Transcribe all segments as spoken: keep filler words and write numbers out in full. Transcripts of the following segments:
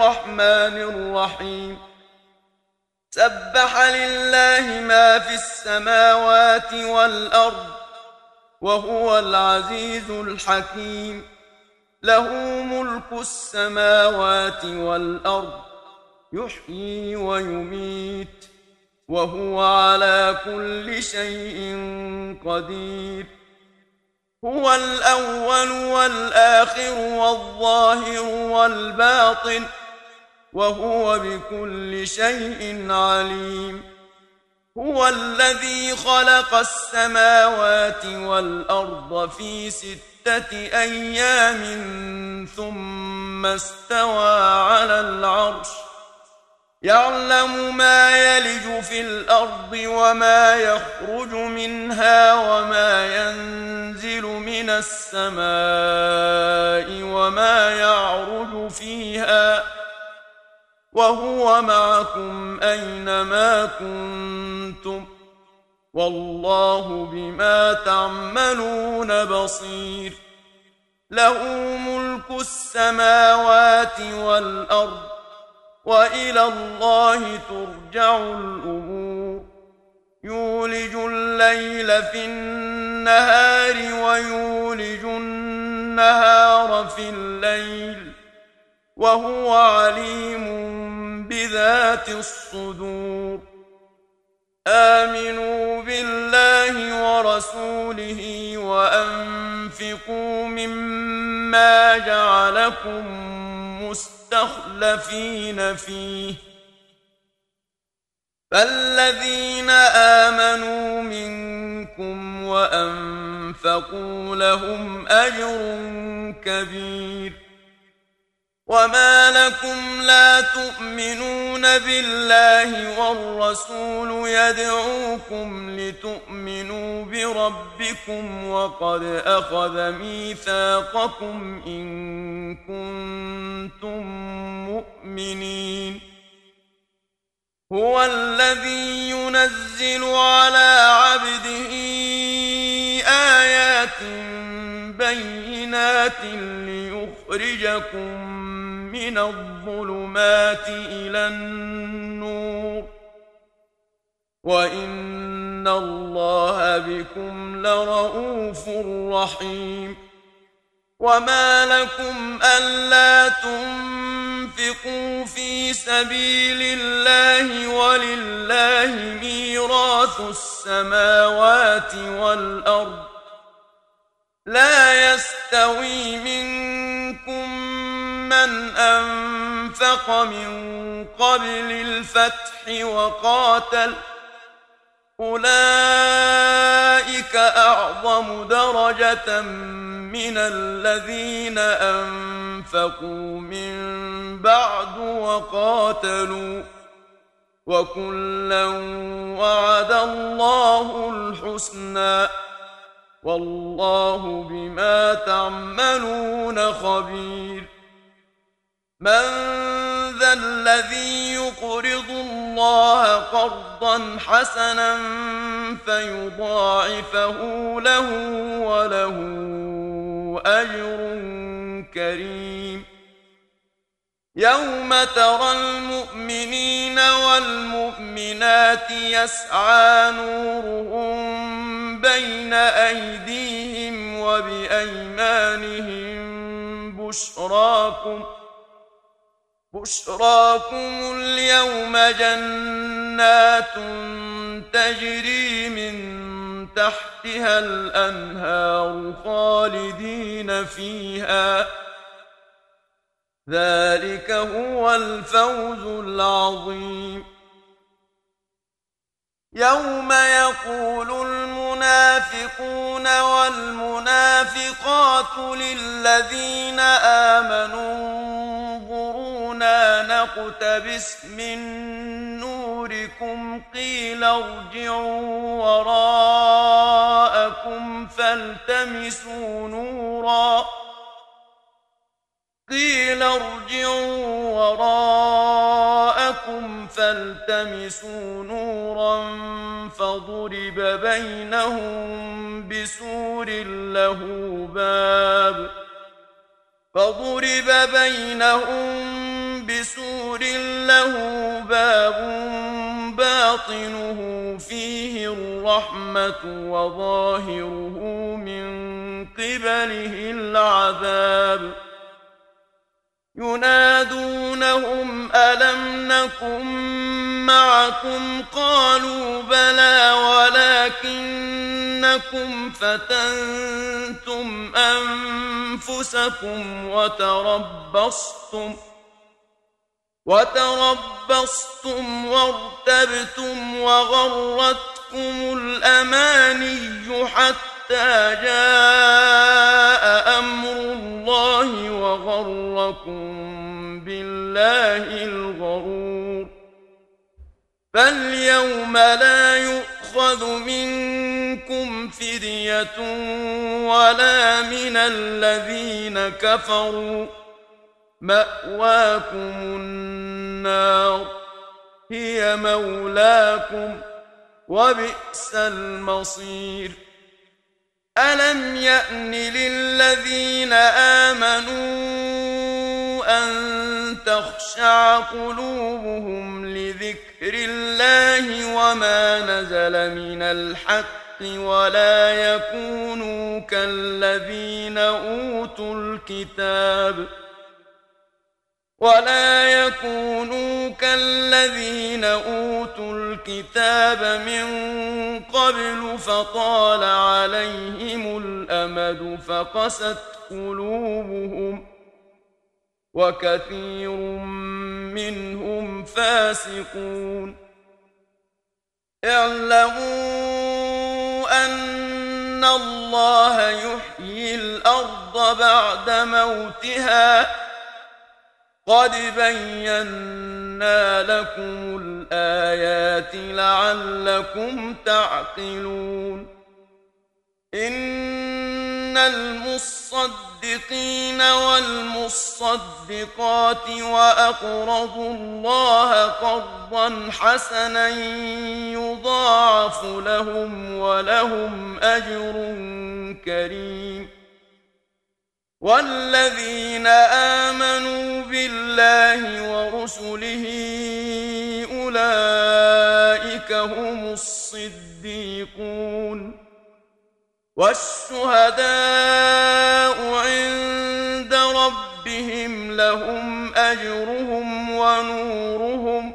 الرحمن الرحيم سبح لله ما في السماوات والأرض وهو العزيز الحكيم له ملك السماوات والأرض يحيي ويميت وهو على كل شيء قدير هو الأول والآخر والظاهر والباطن وهو بكل شيء عليم هو الذي خلق السماوات والأرض في ستة أيام ثم استوى على العرش يعلم ما يلج في الأرض وما يخرج منها وما ينزل من السماء وما يعرج فيها وهو معكم أينما كنتم والله بما تعملون بصير له ملك السماوات والأرض وإلى الله ترجع الأمور يولج الليل في النهار ويولج النهار في الليل وهو عليم بذات الصدور آمنوا بالله ورسوله وأنفقوا مما جعلكم مستخلفين فيه فالذين آمنوا منكم وأنفقوا لهم أجر كبير وما لكم لا تؤمنون بالله والرسول يدعوكم لتؤمنوا بربكم وقد أخذ ميثاقكم إن كنتم مؤمنين هو الذي ينزل على عبده آيات بينات ليخرجكم من الظلمات إلى النور وإن الله بكم لرؤوف رحيم وما لكم ألا تنفقوا في سبيل الله ولله ميراث السماوات والأرض لا يستوي منكم من أنفق من قبل الفتح وقاتل أولئك أعظم درجة من الذين أنفقوا من بعد وقاتلوا وكلا وعد الله الحسنى والله بما تعملون خبير من ذا الذي يقرض الله قرضا حسنا فيضاعفه له وله أجر كريم يوم ترى المؤمنين والمؤمنات يسعى نورهم بين أيديهم وبأيمانهم بشراكم بشراكم اليوم جنات تجري من تحتها الأنهار خالدين فيها ذلك هو الفوز العظيم يوم يقول المنافقون والمنافقات للذين آمنوا انظرونا نقتبس من نوركم قيل ارجعوا وراءكم فالتمسوا نورا قيل ارجعوا وراءكم فالتمسوا نورا فضرب بينهم بسور له باب فضرب بينهم بسور له باب باطنه فيه الرحمة وظاهره من قبله العذاب ينادونهم ألم نكن معكم قالوا بلى ولكنكم فتنتم أنفسكم وتربصتم وتربصتم وارتبتم وغرتكم الأماني حتى جاء أمر الله وغركم بالله الغرور فاليوم لا يؤخذ منكم فدية ولا من الذين كفروا مأواكم النار هي مولاكم وبئس المصير ألم يأن للذين آمنوا أن تخشع قلوبهم لذكر الله وما نزل من الحق ولا يكونوا كالذين أوتوا الكتاب ولا يكونوا كالذين أوتوا الكتاب من قبل فطال عليهم الأمد فقست قلوبهم وكثير منهم فاسقون اعلموا أن الله يحيي الأرض بعد موتها قد بينا لكم الآيات لعلكم تعقلون إن المصدقين والمصدقات وأقرضوا الله قرضا حسنا يضاعف لهم ولهم أجر كريم والذين آمنوا بالله ورسله أولئك هم الصديقون والشهداء عند ربهم لهم أجرهم ونورهم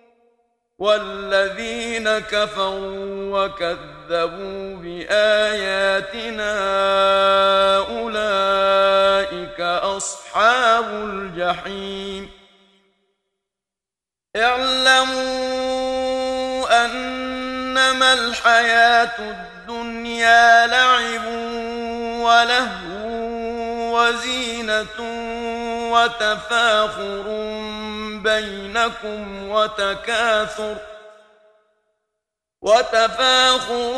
والذين كفروا وكذبوا بآياتنا أولئك أصحاب الجحيم اعلموا أنما الحياة الدنيا لعب ولهو وزينة وتفاخر بينكم وتكاثر وتفاخر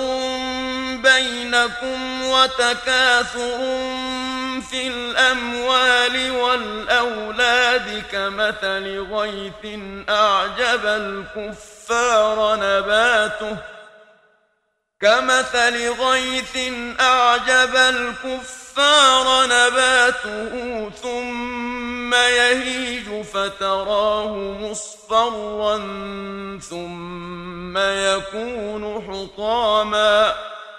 بينكم وتكاثر في الأموال والأولاد كمثل غيث أعجب الكفار نباته كمثل غيث أعجب الكفار نباته ثم يهيج فتراه مصفرا ثم يكون حطاما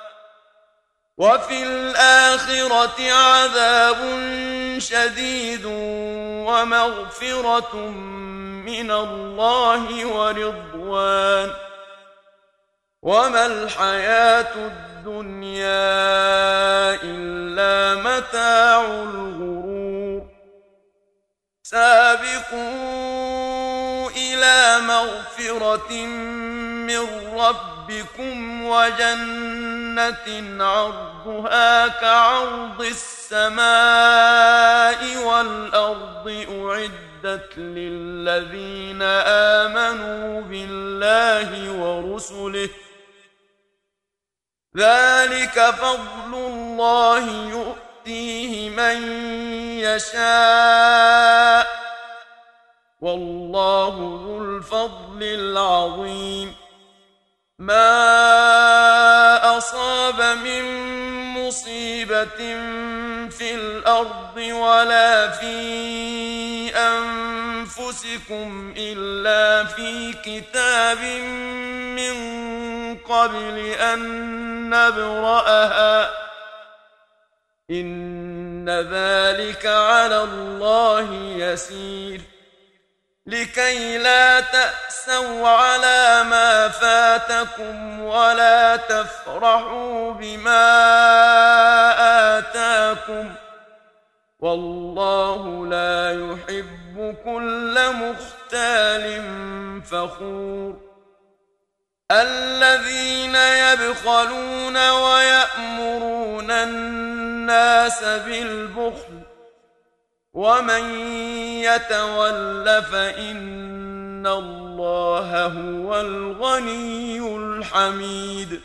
وفي الآخرة عذاب شديد ومغفرة من الله ورضوان وما الحياة الدنيا إلا متاع الغرور سابقوا إلى مغفرة من ربكم وجنة عرضها كعرض السماء والأرض أعدت للذين آمنوا بالله ورسله ذلك فضل الله يؤتيه من يشاء والله ذو الفضل العظيم ما أصاب من مصيبة في الأرض ولا في أنفسكم أنفسكم إلا في كتاب من قبل أن نبرأها إن ذلك على الله يسير لكي لا تأسوا على ما فاتكم ولا تفرحوا بما آتاكم والله لا يحب كل مختال فخور الذين يبخلون ويأمرون الناس بالبخل ومن يتول فإن الله هو الغني الحميد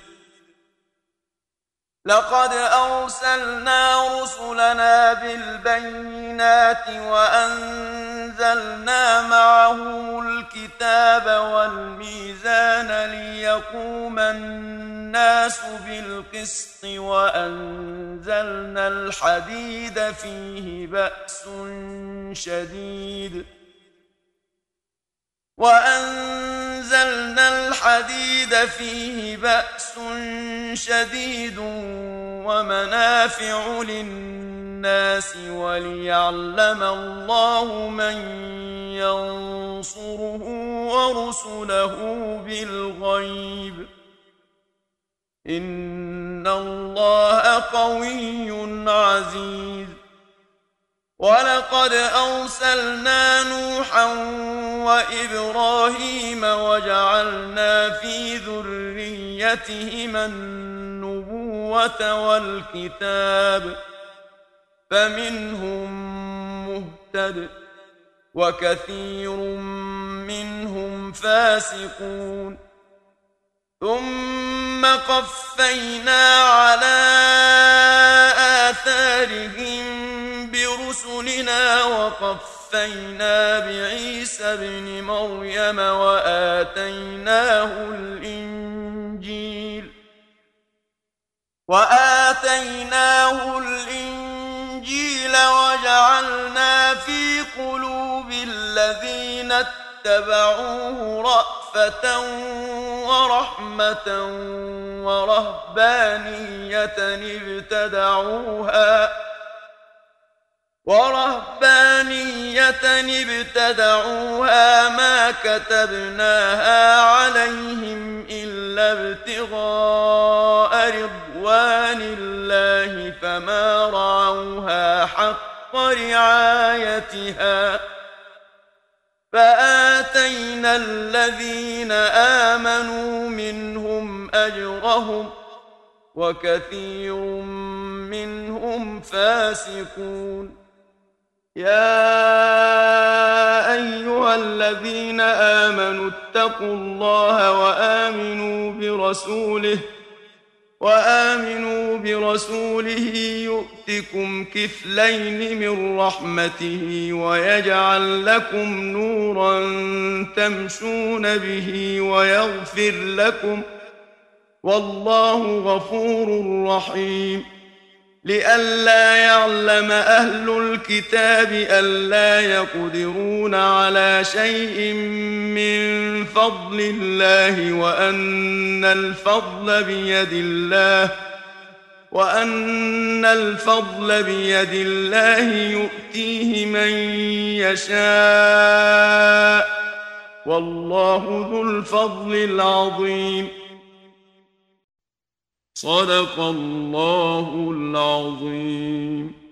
لقد أرسلنا رسلنا بالبينات وأنزلنا معهم الكتاب والميزان ليقوم الناس بالقسط وأنزلنا الحديد فيه بأس شديد وأنزلنا الحديد فيه بأس شديد ومنافع للناس وليعلم الله من ينصره ورسله بالغيب إن الله قوي عزيز ولقد أرسلنا نوحا وإبراهيم وجعلنا في ذريتهما النبوة والكتاب فمنهم مهتد وكثير منهم فاسقون ثم قفينا على آثارهم برسلنا وقفينا بعيسى ابن مريم وآتيناه الإنجيل وآتيناه الإنجيل وجعلنا في قلوب الذين اتبعوه رأفة ورحمة ورهبانية ابتدعوها ورهبانية ابتدعوها ما كتبناها عليهم إلا ابتغاء رضوان الله فما رعوها حق رعايتها فآتينا الذين آمنوا منهم أجرهم وكثير منهم فاسقون يا أيها الذين آمنوا اتقوا الله وآمنوا برسوله وآمنوا برسوله يؤتكم كفلين من رحمته ويجعل لكم نورا تمشون به ويغفر لكم والله غفور رحيم لئلا يعلم أهل الكتاب ألا يقدرون على شيء من فضل الله وأن الفضل بيد الله وأن الفضل بيد الله يؤتيه من يشاء والله ذو الفضل العظيم صدق الله العظيم.